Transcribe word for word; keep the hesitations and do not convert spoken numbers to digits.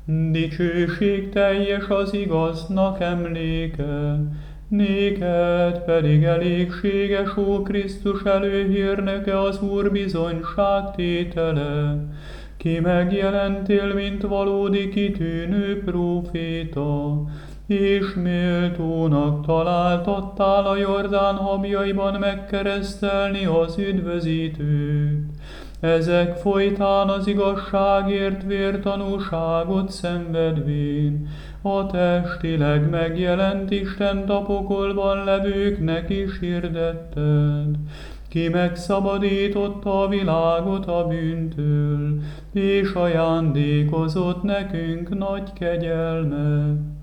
Dicsőség teljes az igaznak emléke, néked pedig elégséges, ó Krisztus előhírnöke, az Úr bizonyságtétele, ki megjelentél, mint valódi kitűnő próféta, és méltónak találtattál a Jordán habjaiban megkeresztelni az üdvözítőt. Ezek folytán az igazságért vértanúságot szenvedvén, a testileg megjelent Istent a pokolban levőknek is hirdetted, ki megszabadította a világot a bűntől, és ajándékozott nekünk nagy kegyelmet.